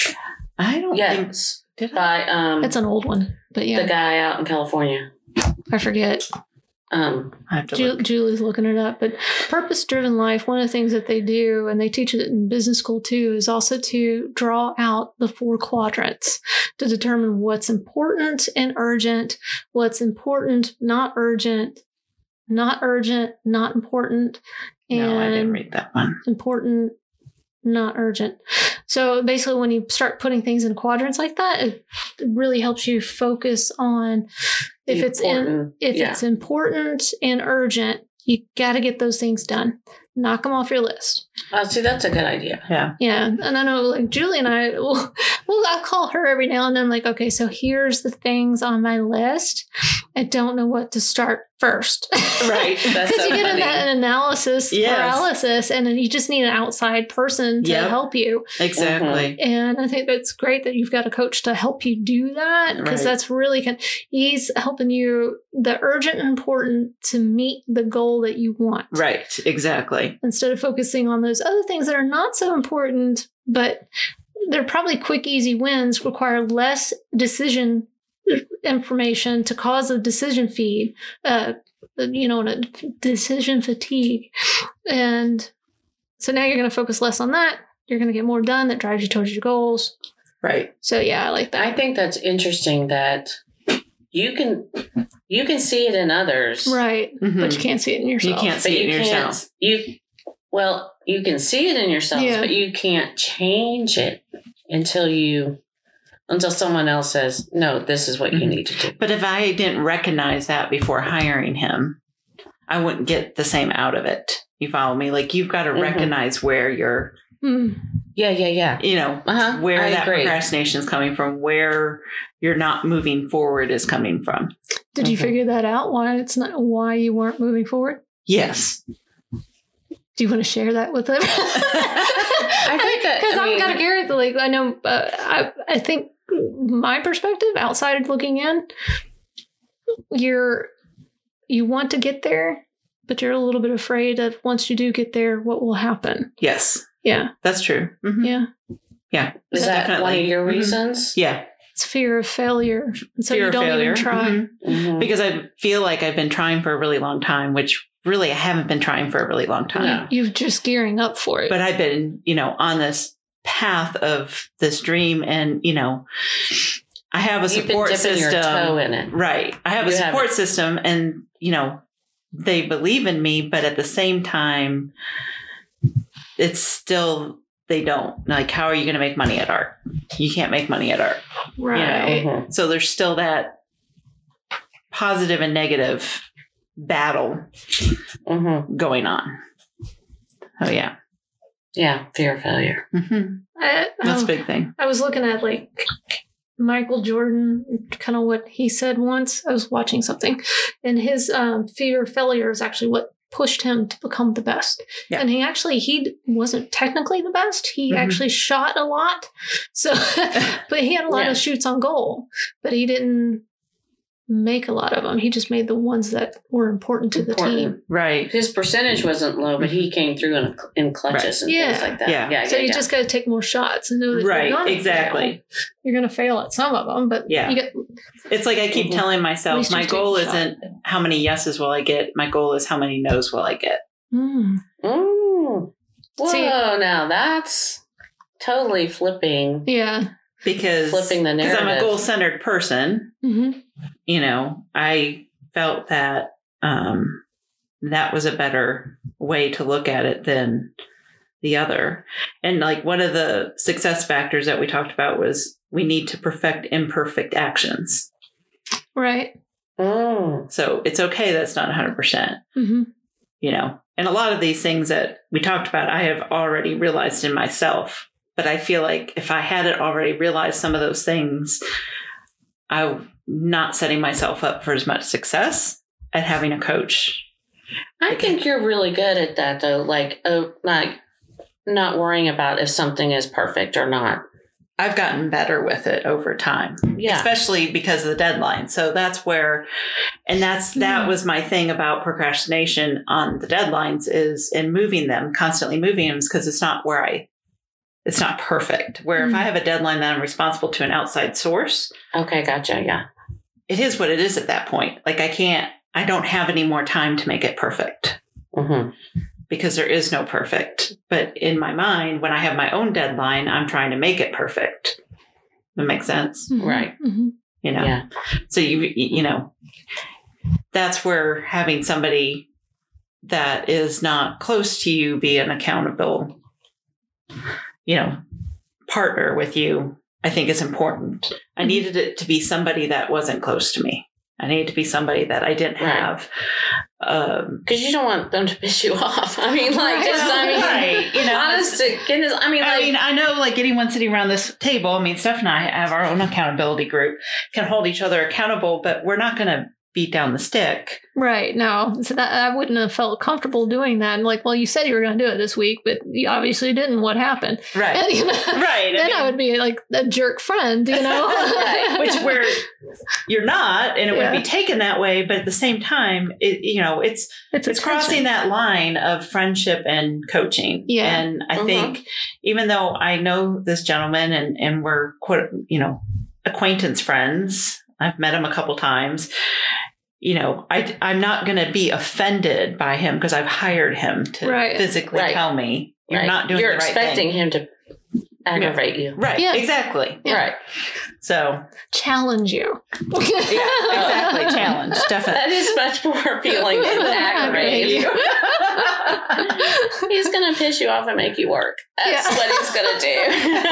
[SPEAKER 2] I don't think
[SPEAKER 4] Yes,
[SPEAKER 2] did I?
[SPEAKER 4] by um
[SPEAKER 3] It's an old one, but yeah,
[SPEAKER 4] the guy out in California.
[SPEAKER 3] I forget.
[SPEAKER 4] Um,
[SPEAKER 2] I have to
[SPEAKER 3] Ju-
[SPEAKER 2] look.
[SPEAKER 3] Julie's looking it up, but purpose driven life, one of the things that they do, and they teach it in business school too, is also to draw out the four quadrants to determine what's important and urgent, what's important, not urgent, not urgent, not important, and
[SPEAKER 2] No, I didn't read that one.
[SPEAKER 3] important, not urgent. So basically, when you start putting things in quadrants like that, it really helps you focus on if
[SPEAKER 4] the
[SPEAKER 3] it's in,
[SPEAKER 4] important-
[SPEAKER 3] if
[SPEAKER 4] yeah.
[SPEAKER 3] it's important and urgent, you got to get those things done. Knock them off your list.
[SPEAKER 4] Oh, see, that's a good idea.
[SPEAKER 2] Yeah.
[SPEAKER 3] Yeah. And I know, like, Julie and I, well, well, I'll call her every now and then, like, okay, so here's the things on my list. I don't know what to start first.
[SPEAKER 2] Right.
[SPEAKER 4] That's
[SPEAKER 3] Because
[SPEAKER 4] so
[SPEAKER 3] you get in
[SPEAKER 4] funny.
[SPEAKER 3] that analysis
[SPEAKER 2] Yes.
[SPEAKER 3] paralysis, and then you just need an outside person to
[SPEAKER 2] Yep.
[SPEAKER 3] help you.
[SPEAKER 2] Exactly.
[SPEAKER 3] And I think that's great that you've got a coach to help you do that, because
[SPEAKER 2] Right.
[SPEAKER 3] that's really kind. He's helping you the urgent and important to meet the goal that you want,
[SPEAKER 2] Right. Exactly.
[SPEAKER 3] instead of focusing on those other things that are not so important, but they're probably quick, easy wins, require less decision information to cause a decision feed, uh, you know, a decision fatigue. And so now you're going to focus less on that. You're going to get more done that drives you towards your goals.
[SPEAKER 2] Right.
[SPEAKER 3] So yeah, I like that.
[SPEAKER 4] I think that's interesting that you can you can see it in others,
[SPEAKER 3] Right.
[SPEAKER 2] Mhm.
[SPEAKER 3] But you can't see it in yourself.
[SPEAKER 2] You can't
[SPEAKER 4] But
[SPEAKER 2] see it
[SPEAKER 4] you
[SPEAKER 2] in
[SPEAKER 4] can't.
[SPEAKER 2] yourself.
[SPEAKER 4] You well, you can see it in yourself,
[SPEAKER 3] Yeah.
[SPEAKER 4] but you can't change it until you until someone else says, "No, this is what you
[SPEAKER 2] Mhm.
[SPEAKER 4] need to do."
[SPEAKER 2] But if I didn't recognize that before hiring him, I wouldn't get the same out of it. You follow me? Like you've got to
[SPEAKER 4] Mhm.
[SPEAKER 2] recognize where you're,
[SPEAKER 3] Mm.
[SPEAKER 4] Yeah, yeah, yeah.
[SPEAKER 2] you know,
[SPEAKER 4] Uh-huh.
[SPEAKER 2] where
[SPEAKER 4] I
[SPEAKER 2] that
[SPEAKER 4] agree.
[SPEAKER 2] procrastination is coming from, where you're not moving forward is coming from.
[SPEAKER 3] Did you
[SPEAKER 4] Mhm.
[SPEAKER 3] figure that out? Why it's not why you weren't moving forward?
[SPEAKER 2] Yes.
[SPEAKER 3] Do you want to share that with them?
[SPEAKER 4] I think that-
[SPEAKER 3] because
[SPEAKER 4] I
[SPEAKER 3] I'm
[SPEAKER 4] mean-
[SPEAKER 3] kind of curious. Like I know, uh, I I think my perspective, outside looking in, you're you want to get there, but you're a little bit afraid of once you do get there, what will happen.
[SPEAKER 2] Yes.
[SPEAKER 3] Yeah,
[SPEAKER 2] That's true. Mhm.
[SPEAKER 3] yeah.
[SPEAKER 2] Yeah.
[SPEAKER 4] Is that
[SPEAKER 2] Definitely.
[SPEAKER 4] one of your
[SPEAKER 2] Mhm.
[SPEAKER 4] reasons?
[SPEAKER 2] Yeah.
[SPEAKER 3] It's fear of failure, and so
[SPEAKER 2] Fear
[SPEAKER 3] you
[SPEAKER 2] of
[SPEAKER 3] don't
[SPEAKER 2] failure.
[SPEAKER 3] even try.
[SPEAKER 2] Mhm.
[SPEAKER 4] Mhm.
[SPEAKER 2] Because I feel like I've been trying for a really long time, which really I haven't been trying for a really long time.
[SPEAKER 4] No.
[SPEAKER 3] You're just gearing up for it.
[SPEAKER 2] But I've been, you know, on this path of this dream, and you know, I have a
[SPEAKER 4] You've been
[SPEAKER 2] support
[SPEAKER 4] dipping
[SPEAKER 2] system.
[SPEAKER 4] your toe in it.
[SPEAKER 2] Right. I have
[SPEAKER 4] You
[SPEAKER 2] a
[SPEAKER 4] have
[SPEAKER 2] support
[SPEAKER 4] it.
[SPEAKER 2] system, and you know, they believe in me, but at the same time, it's still they don't. Like, how are you going to make money at art? You can't make money at art.
[SPEAKER 3] right.
[SPEAKER 4] Mhm.
[SPEAKER 2] So there's still that positive and negative battle
[SPEAKER 4] Mhm.
[SPEAKER 2] going on. Oh yeah.
[SPEAKER 4] Yeah, fear of failure.
[SPEAKER 2] hmm
[SPEAKER 3] I,
[SPEAKER 2] That's
[SPEAKER 3] um,
[SPEAKER 2] a big thing.
[SPEAKER 3] I was looking at like Michael Jordan, kind of what he said once. I was watching something, and his um, fear of failure is actually what pushed him to become the best.
[SPEAKER 2] Yeah.
[SPEAKER 3] And he actually he wasn't technically the best. He
[SPEAKER 2] Mhm.
[SPEAKER 3] actually shot a lot, so but he had a lot
[SPEAKER 4] Yeah.
[SPEAKER 3] of shoots on goal, but he didn't make a lot of them. He just made the ones that were important to the
[SPEAKER 4] Important.
[SPEAKER 3] team.
[SPEAKER 2] Right.
[SPEAKER 4] His percentage wasn't low, but he came through in, in clutches and
[SPEAKER 3] Yeah.
[SPEAKER 4] things like that.
[SPEAKER 2] Yeah.
[SPEAKER 4] yeah,
[SPEAKER 3] So
[SPEAKER 4] yeah,
[SPEAKER 3] you
[SPEAKER 4] yeah.
[SPEAKER 3] just got to take more shots and know that you're
[SPEAKER 2] Right.
[SPEAKER 3] gonna
[SPEAKER 2] Exactly.
[SPEAKER 3] fail. You're going to fail at some of them, but
[SPEAKER 2] Yeah.
[SPEAKER 3] you get
[SPEAKER 2] It's like I keep
[SPEAKER 4] Mhm.
[SPEAKER 2] telling
[SPEAKER 3] At
[SPEAKER 2] myself,
[SPEAKER 3] least
[SPEAKER 2] my
[SPEAKER 3] you're
[SPEAKER 2] goal
[SPEAKER 3] taking a shot.
[SPEAKER 2] isn't how many yeses will I get. My goal is how many no's will I get.
[SPEAKER 3] mm.
[SPEAKER 4] Mm. Whoa,
[SPEAKER 3] See-
[SPEAKER 4] now that's totally flipping.
[SPEAKER 3] Yeah.
[SPEAKER 2] Because
[SPEAKER 4] Flipping the
[SPEAKER 2] because I'm a
[SPEAKER 4] narrative.
[SPEAKER 2] goal centered person.
[SPEAKER 3] hmm
[SPEAKER 2] You know, I felt that um, that was a better way to look at it than the other. And like one of the success factors that we talked about was we need to perfect imperfect actions.
[SPEAKER 3] Right.
[SPEAKER 4] Mm.
[SPEAKER 2] So it's okay that's not one hundred percent,
[SPEAKER 3] hmm
[SPEAKER 2] you know. And a lot of these things that we talked about, I have already realized in myself. But I feel like if I hadn't already realized some of those things, I'm not setting myself up for as much success at having a coach.
[SPEAKER 4] I think you're really good at that, though. Like, oh, like not worrying about if something is perfect or not.
[SPEAKER 2] I've gotten better with it over time,
[SPEAKER 4] Yeah.
[SPEAKER 2] especially because of the deadline. So that's where, and that's, that
[SPEAKER 3] Hmm.
[SPEAKER 2] was my thing about procrastination on the deadlines is in moving them, constantly moving them, because it's not where I, it's not perfect. Where if
[SPEAKER 3] Hmm.
[SPEAKER 2] I have a deadline that I'm responsible to an outside source,
[SPEAKER 4] Okay, gotcha. Yeah.
[SPEAKER 2] it is what it is at that point. Like I can't, I don't have any more time to make it perfect.
[SPEAKER 4] Mm-hmm.
[SPEAKER 2] Because there is no perfect. But in my mind, when I have my own deadline, I'm trying to make it perfect. That makes sense,
[SPEAKER 4] Right.
[SPEAKER 3] hmm
[SPEAKER 2] you know?
[SPEAKER 4] Yeah.
[SPEAKER 2] So you, you know, that's where having somebody that is not close to you be an accountable, you know, partner with you, I think is important. I needed it to be somebody that wasn't close to me. I needed to be somebody that I didn't
[SPEAKER 4] Right.
[SPEAKER 2] have. Um,
[SPEAKER 4] Because you don't want them to piss you off. I mean, like,
[SPEAKER 3] Right.
[SPEAKER 4] just, I mean,
[SPEAKER 2] Right. You know,
[SPEAKER 4] honest to goodness, I mean,
[SPEAKER 2] I
[SPEAKER 4] like,
[SPEAKER 2] mean, I know like anyone sitting around this table, I mean, Steph and I have our own accountability group, can hold each other accountable, but we're not going to beat down the stick.
[SPEAKER 3] Right. No, so that I wouldn't have felt comfortable doing that. And like, well, you said you were going to do it this week, but you obviously didn't. What happened?
[SPEAKER 2] Right.
[SPEAKER 3] And, you know,
[SPEAKER 2] Right.
[SPEAKER 3] Then
[SPEAKER 2] I
[SPEAKER 3] I,
[SPEAKER 2] mean-
[SPEAKER 3] would be like a jerk friend, you know?
[SPEAKER 2] Right. Which where you're not, and it
[SPEAKER 3] Yeah.
[SPEAKER 2] would be taken that way, but at the same time, it, you know, it's
[SPEAKER 3] it's
[SPEAKER 2] it's crossing that line of friendship and coaching.
[SPEAKER 3] Yeah.
[SPEAKER 2] And I
[SPEAKER 4] Mhm.
[SPEAKER 2] think even though I know this gentleman and, and we're quote, you know, acquaintance friends, I've met him a couple times. You know, I, I'm not going to be offended by him because I've hired him to
[SPEAKER 3] Right.
[SPEAKER 2] physically
[SPEAKER 4] Right.
[SPEAKER 2] tell me you're
[SPEAKER 4] right.
[SPEAKER 2] not doing
[SPEAKER 4] You're
[SPEAKER 2] the right
[SPEAKER 4] expecting
[SPEAKER 2] thing.
[SPEAKER 4] him to aggravate you.
[SPEAKER 2] Right.
[SPEAKER 3] Yeah.
[SPEAKER 2] Exactly.
[SPEAKER 3] Yeah.
[SPEAKER 4] Right.
[SPEAKER 2] So,
[SPEAKER 3] Challenge you.
[SPEAKER 2] yeah, exactly. Challenge. Definitely.
[SPEAKER 4] That is much more appealing than aggravate you. He's going to piss you off and make you work. That's
[SPEAKER 3] Yeah.
[SPEAKER 4] what he's going to do.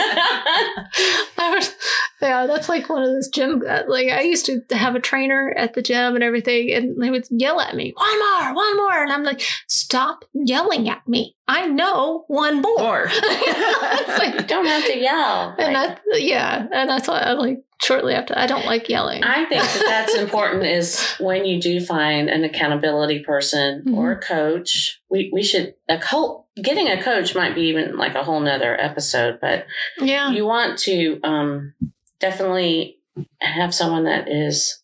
[SPEAKER 3] I was, yeah, that's like one of those gym. Like I used to have a trainer at the gym and everything, and they would yell at me, "One more, one more," and I'm like, "Stop yelling at me! I know one more."
[SPEAKER 2] Or.
[SPEAKER 3] It's like,
[SPEAKER 4] You don't have to yell.
[SPEAKER 3] and
[SPEAKER 4] Like,
[SPEAKER 3] that's yeah, and that's why I like shortly after I don't like yelling.
[SPEAKER 4] I think that that's important is when you do find an accountability person
[SPEAKER 3] Mhm.
[SPEAKER 4] or a coach, we, we should, a co- getting a coach might be even like a whole nother episode, but
[SPEAKER 3] yeah,
[SPEAKER 4] you want to um, definitely have someone that is,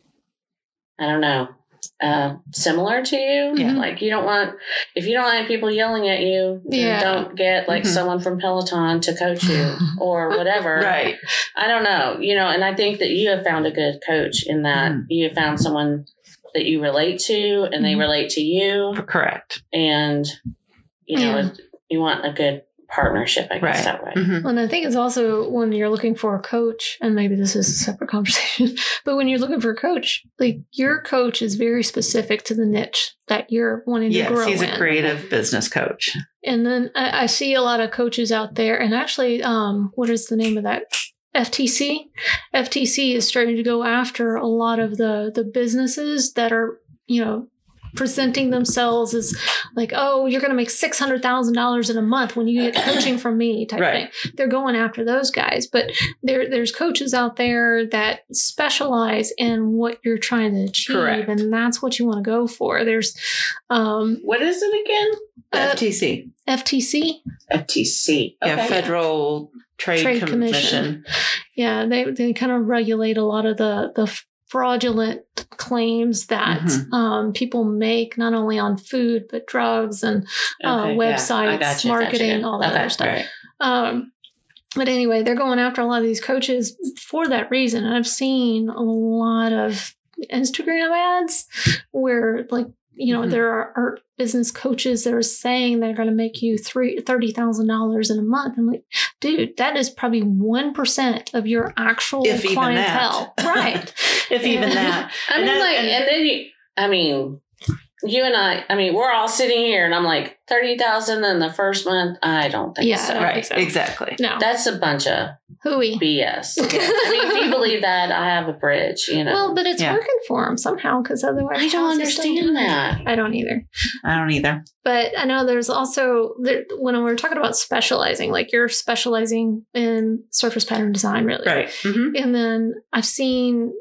[SPEAKER 4] I don't know, uh, similar to you.
[SPEAKER 2] Yeah.
[SPEAKER 4] Like you don't want, if you don't like people yelling at you, then
[SPEAKER 3] Yeah.
[SPEAKER 4] don't get like
[SPEAKER 2] Mhm.
[SPEAKER 4] someone from Peloton to coach you or whatever.
[SPEAKER 2] Right.
[SPEAKER 4] I don't know, you know, and I think that you have found a good coach in that
[SPEAKER 2] Mhm.
[SPEAKER 4] you have found someone that you relate to and they
[SPEAKER 3] Mhm.
[SPEAKER 4] relate to you,
[SPEAKER 2] Correct.
[SPEAKER 4] and you know,
[SPEAKER 3] Yeah.
[SPEAKER 4] you want a good partnership, I guess
[SPEAKER 2] Right.
[SPEAKER 4] that way.
[SPEAKER 2] Mhm.
[SPEAKER 3] and I think it's also when you're looking for a coach, and maybe this is a separate conversation, but when you're looking for a coach, like your coach is very specific to the niche that you're wanting to
[SPEAKER 2] Yes,
[SPEAKER 3] grow
[SPEAKER 2] he's
[SPEAKER 3] in.
[SPEAKER 2] a creative business coach.
[SPEAKER 3] And then I, I see a lot of coaches out there, and actually, um, what is the name of that? F T C. F T C is starting to go after a lot of the the businesses that are, you know, presenting themselves as like, oh, you're going to make six hundred thousand dollars in a month when you get coaching from me, type
[SPEAKER 2] Right.
[SPEAKER 3] thing. They're going after those guys, but there there's coaches out there that specialize in what you're trying to achieve,
[SPEAKER 2] Correct.
[SPEAKER 3] and that's what you want to go for. There's um,
[SPEAKER 4] What is it again?
[SPEAKER 3] Uh,
[SPEAKER 2] F T C.
[SPEAKER 3] F T C.
[SPEAKER 4] F T C.
[SPEAKER 2] Yeah,
[SPEAKER 4] Okay.
[SPEAKER 2] Federal Trade,
[SPEAKER 3] Trade
[SPEAKER 2] Commission.
[SPEAKER 3] Commission. Yeah, they they kind of regulate a lot of the the fraudulent claims that
[SPEAKER 2] Mhm.
[SPEAKER 3] um, people make, not only on food but drugs and uh,
[SPEAKER 4] Okay, yeah. I
[SPEAKER 3] websites,
[SPEAKER 4] gotcha,
[SPEAKER 3] marketing,
[SPEAKER 4] gotcha.
[SPEAKER 3] all that
[SPEAKER 4] Okay,
[SPEAKER 3] other stuff.
[SPEAKER 2] Right.
[SPEAKER 3] Um, but anyway, they're going after a lot of these coaches for that reason. And I've seen a lot of Instagram ads where, like, you know,
[SPEAKER 2] Mhm.
[SPEAKER 3] there are, are business coaches that are saying they're going to make you three thirty thousand dollars in a month. I'm like, dude, that is probably one percent of your actual
[SPEAKER 2] If even
[SPEAKER 3] clientele,
[SPEAKER 2] that.
[SPEAKER 3] right?
[SPEAKER 2] If even
[SPEAKER 3] And-
[SPEAKER 2] that.
[SPEAKER 4] I
[SPEAKER 2] And
[SPEAKER 4] mean,
[SPEAKER 2] that-
[SPEAKER 4] like,
[SPEAKER 2] and-
[SPEAKER 4] and then you, I mean, you and I, I mean, we're all sitting here and I'm like, thirty thousand in the first month? I don't think
[SPEAKER 3] Yeah,
[SPEAKER 4] so.
[SPEAKER 3] I don't
[SPEAKER 2] Right.
[SPEAKER 3] think so.
[SPEAKER 2] Exactly.
[SPEAKER 3] No,
[SPEAKER 4] That's a bunch of
[SPEAKER 3] hooey.
[SPEAKER 4] B S. I mean, if you believe that, I have a bridge, you know.
[SPEAKER 3] Well, but it's
[SPEAKER 2] Yeah.
[SPEAKER 3] working for them somehow, because otherwise,
[SPEAKER 4] I don't
[SPEAKER 3] how's he still doing
[SPEAKER 4] understand
[SPEAKER 3] it?
[SPEAKER 4] that.
[SPEAKER 3] I don't either.
[SPEAKER 2] I don't either.
[SPEAKER 3] But I know there's also there, when we're talking about specializing, like you're specializing in surface pattern design, really,
[SPEAKER 2] Right. hmm
[SPEAKER 3] And then I've seen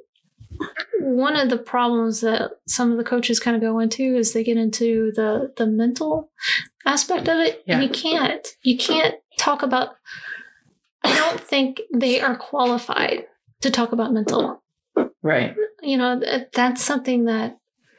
[SPEAKER 3] one of the problems that some of the coaches kind of go into is they get into the the mental aspect of it,
[SPEAKER 2] Yeah.
[SPEAKER 3] and you can't you can't talk about. I don't think they are qualified to talk about mental.
[SPEAKER 2] Right.
[SPEAKER 3] You know, th- that's something that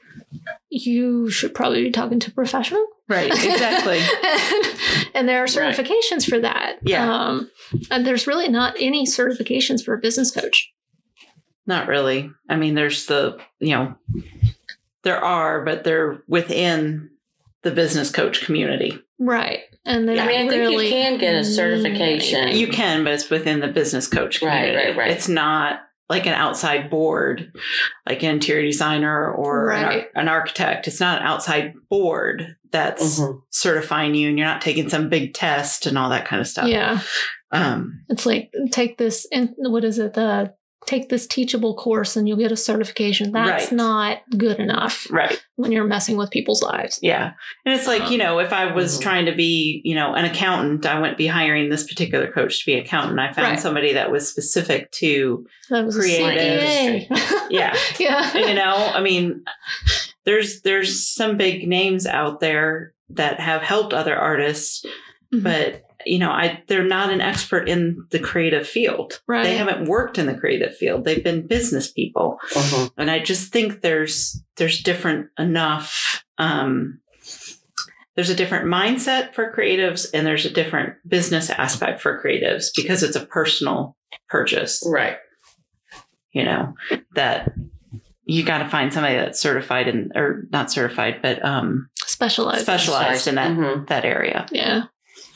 [SPEAKER 3] you should probably be talking to a professional.
[SPEAKER 2] Right. Exactly.
[SPEAKER 3] And there are
[SPEAKER 4] Right.
[SPEAKER 3] certifications for that.
[SPEAKER 2] Yeah.
[SPEAKER 3] Um, and there's really not any certifications for a business coach.
[SPEAKER 2] Not really. I mean, there's the, you know, there are, but they're within the business coach community.
[SPEAKER 3] Right. And they
[SPEAKER 4] I mean, I think
[SPEAKER 3] really
[SPEAKER 4] you can get a
[SPEAKER 3] mean
[SPEAKER 4] certification.
[SPEAKER 3] anything.
[SPEAKER 2] You can, but it's within the business coach
[SPEAKER 4] Right,
[SPEAKER 2] community.
[SPEAKER 4] right, right.
[SPEAKER 2] It's not like an outside board, like an interior designer or an,
[SPEAKER 3] Right.
[SPEAKER 2] ar- an architect. It's not an outside board that's
[SPEAKER 4] Mhm.
[SPEAKER 2] certifying you, and you're not taking some big test and all that kind of stuff.
[SPEAKER 3] Yeah.
[SPEAKER 2] Um,
[SPEAKER 3] It's like take this and what is it? The take this teachable course and you'll get a certification. That's
[SPEAKER 2] Right.
[SPEAKER 3] not good enough
[SPEAKER 2] right.
[SPEAKER 3] when you're messing with people's lives.
[SPEAKER 2] Yeah. And it's like, you know, if I was
[SPEAKER 4] Mhm.
[SPEAKER 2] trying to be, you know, an accountant, I wouldn't be hiring this particular coach to be an accountant. I found
[SPEAKER 3] Right.
[SPEAKER 2] somebody that was specific to,
[SPEAKER 3] That was
[SPEAKER 2] Creative.
[SPEAKER 3] a C P A.
[SPEAKER 2] yeah.
[SPEAKER 3] Yeah.
[SPEAKER 2] you know, I mean, there's, there's some big names out there that have helped other artists,
[SPEAKER 3] Mhm.
[SPEAKER 2] but you know, I, they're not an expert in the creative field.
[SPEAKER 3] Right.
[SPEAKER 2] They haven't worked in the creative field. They've been business people.
[SPEAKER 4] Mhm.
[SPEAKER 2] And I just think there's there's different enough um there's a different mindset for creatives and there's a different business aspect for creatives because it's a personal purchase,
[SPEAKER 4] Right.
[SPEAKER 2] you know, that you got to find somebody that's certified in or not certified, but um
[SPEAKER 3] Specialized.
[SPEAKER 2] specialized in that
[SPEAKER 4] Mhm.
[SPEAKER 2] that area.
[SPEAKER 3] Yeah.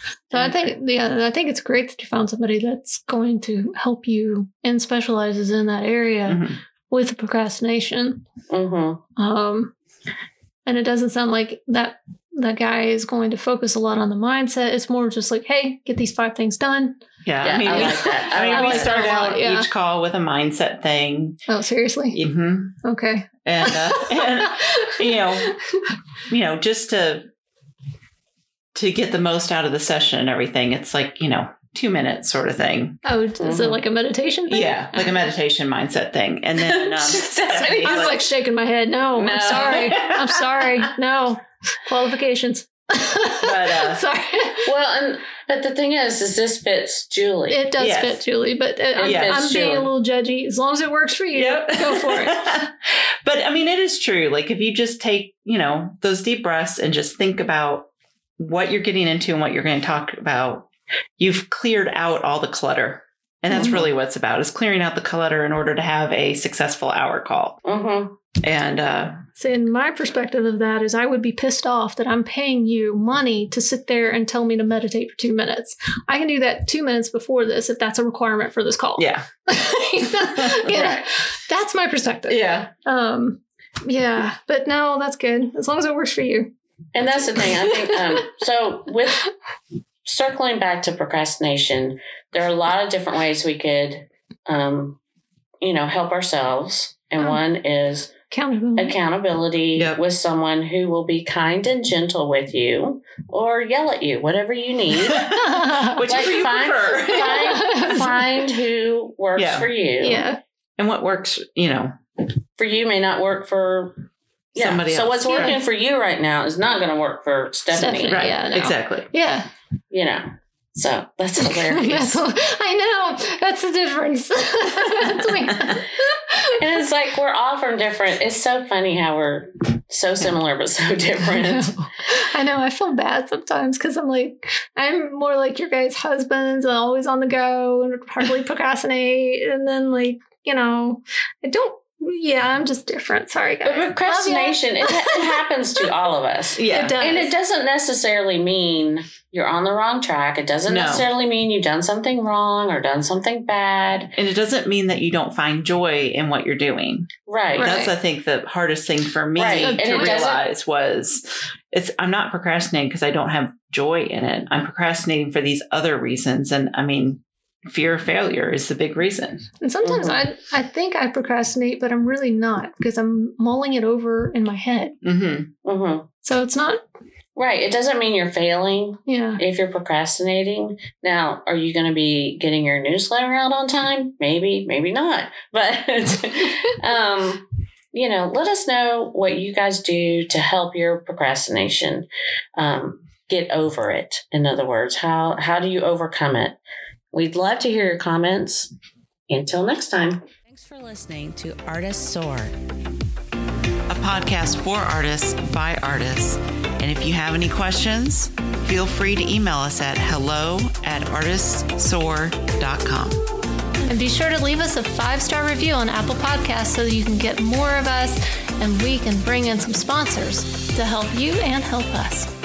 [SPEAKER 3] So I think, yeah, I think it's great that you found somebody that's going to help you and specializes in that area
[SPEAKER 2] Mm-hmm.
[SPEAKER 3] with the procrastination.
[SPEAKER 4] Mm-hmm.
[SPEAKER 3] Um, and it doesn't sound like that that guy is going to focus a lot on the mindset. It's more just like, hey, get these five things done.
[SPEAKER 2] Yeah,
[SPEAKER 4] Yeah,
[SPEAKER 2] I mean,
[SPEAKER 4] I
[SPEAKER 2] we,
[SPEAKER 4] like that. I
[SPEAKER 2] I mean,
[SPEAKER 4] like
[SPEAKER 2] we
[SPEAKER 4] that
[SPEAKER 2] start
[SPEAKER 3] a lot,
[SPEAKER 2] out
[SPEAKER 3] yeah.
[SPEAKER 2] each call with a mindset thing.
[SPEAKER 3] Oh, seriously?
[SPEAKER 2] Mm-hmm.
[SPEAKER 3] Okay.
[SPEAKER 2] And, uh, and you know, you know, just to to get the most out of the session and everything. It's like, you know, two minutes sort of thing.
[SPEAKER 3] Oh, is
[SPEAKER 4] Mhm.
[SPEAKER 3] it like a meditation thing?
[SPEAKER 2] Yeah, like a meditation mindset thing. And then um,
[SPEAKER 4] Stephanie,
[SPEAKER 3] I was like shaking my head. No,
[SPEAKER 4] No.
[SPEAKER 3] I'm sorry. I'm sorry. No. Qualifications.
[SPEAKER 2] But, uh,
[SPEAKER 3] sorry.
[SPEAKER 4] Well, and but the thing is, is this fits Julie.
[SPEAKER 3] It does
[SPEAKER 2] Yes.
[SPEAKER 3] fit, Julie, but uh, I'm,
[SPEAKER 2] Yes,
[SPEAKER 3] I'm being
[SPEAKER 4] Julie.
[SPEAKER 3] a little judgy. As long as it works for you, go for it.
[SPEAKER 2] But I mean, it is true. Like if you just take, you know, those deep breaths and just think about what you're getting into and what you're going to talk about, you've cleared out all the clutter. And that's
[SPEAKER 3] Mhm.
[SPEAKER 2] really what it's about, is clearing out the clutter in order to have a successful hour call.
[SPEAKER 4] Mm-hmm.
[SPEAKER 2] And uh,
[SPEAKER 3] So, in my perspective of that is, I would be pissed off that I'm paying you money to sit there and tell me to meditate for two minutes. I can do that two minutes before this if that's a requirement for this call.
[SPEAKER 2] yeah.
[SPEAKER 3] Yeah, that's my perspective.
[SPEAKER 2] Yeah.
[SPEAKER 3] Um, yeah, but no, that's good as long as it works for you.
[SPEAKER 4] And that's the thing. I think um, so. With circling back to procrastination, there are a lot of different ways we could, um, you know, help ourselves. And
[SPEAKER 3] Oh.
[SPEAKER 4] one is
[SPEAKER 3] Accountability.
[SPEAKER 4] accountability
[SPEAKER 2] Yep.
[SPEAKER 4] with someone who will be kind and gentle with you, or yell at you, whatever you need.
[SPEAKER 2] Whichever
[SPEAKER 4] Like,
[SPEAKER 2] you
[SPEAKER 4] find-
[SPEAKER 2] prefer.
[SPEAKER 4] find, find who works
[SPEAKER 2] Yeah.
[SPEAKER 4] for you.
[SPEAKER 3] Yeah.
[SPEAKER 2] And what works, you know,
[SPEAKER 4] For you may not work for yeah.
[SPEAKER 2] Somebody
[SPEAKER 4] So
[SPEAKER 2] else.
[SPEAKER 4] what's working
[SPEAKER 3] Yeah.
[SPEAKER 4] for you right now is not going to work for Stephanie.
[SPEAKER 3] Stephanie.
[SPEAKER 2] right.
[SPEAKER 3] Yeah, no.
[SPEAKER 2] Exactly.
[SPEAKER 3] Yeah.
[SPEAKER 4] You know. So that's hilarious.
[SPEAKER 3] That's, I know. That's the difference. That's me.
[SPEAKER 4] And it's like we're all from different. It's so funny how we're so similar but so
[SPEAKER 3] I
[SPEAKER 4] different.
[SPEAKER 3] know. I know. I feel bad sometimes because I'm like, I'm more like your guys' husbands and always on the go and hardly procrastinate. And then, like, you know, I don't, yeah, I'm just different. Sorry, guys.
[SPEAKER 4] But procrastination, it, it happens to all of us.
[SPEAKER 2] Yeah.
[SPEAKER 3] It does.
[SPEAKER 4] And it doesn't necessarily mean you're on the wrong track. It doesn't
[SPEAKER 2] No.
[SPEAKER 4] necessarily mean you've done something wrong or done something bad.
[SPEAKER 2] And it doesn't mean that you don't find joy in what you're doing.
[SPEAKER 4] Right.
[SPEAKER 3] Right.
[SPEAKER 2] That's, I think, the hardest thing for me
[SPEAKER 4] Right.
[SPEAKER 3] And
[SPEAKER 2] to
[SPEAKER 3] it doesn't-
[SPEAKER 2] realize was it's I'm not procrastinating because I don't have joy in it. I'm procrastinating for these other reasons. And I mean, fear of failure is the big reason.
[SPEAKER 3] And sometimes
[SPEAKER 4] Mhm.
[SPEAKER 3] I, I think I procrastinate, but I'm really not because I'm mulling it over in my head.
[SPEAKER 2] Mm-hmm.
[SPEAKER 4] Mm-hmm.
[SPEAKER 3] So it's not,
[SPEAKER 4] Right. It doesn't mean you're failing
[SPEAKER 3] yeah.
[SPEAKER 4] if you're procrastinating. Now, are you going to be getting your newsletter out on time? Maybe, maybe not. But, um, you know, let us know what you guys do to help your procrastination um, get over it. In other words, how how do you overcome it? We'd love to hear your comments. Until next time.
[SPEAKER 1] Thanks for listening to Artists Soar.
[SPEAKER 2] A podcast for artists by artists. And if you have any questions, feel free to email us at hello at artists soar dot com.
[SPEAKER 3] And be sure to leave us a five-star review on Apple Podcasts so that you can get more of us and we can bring in some sponsors to help you and help us.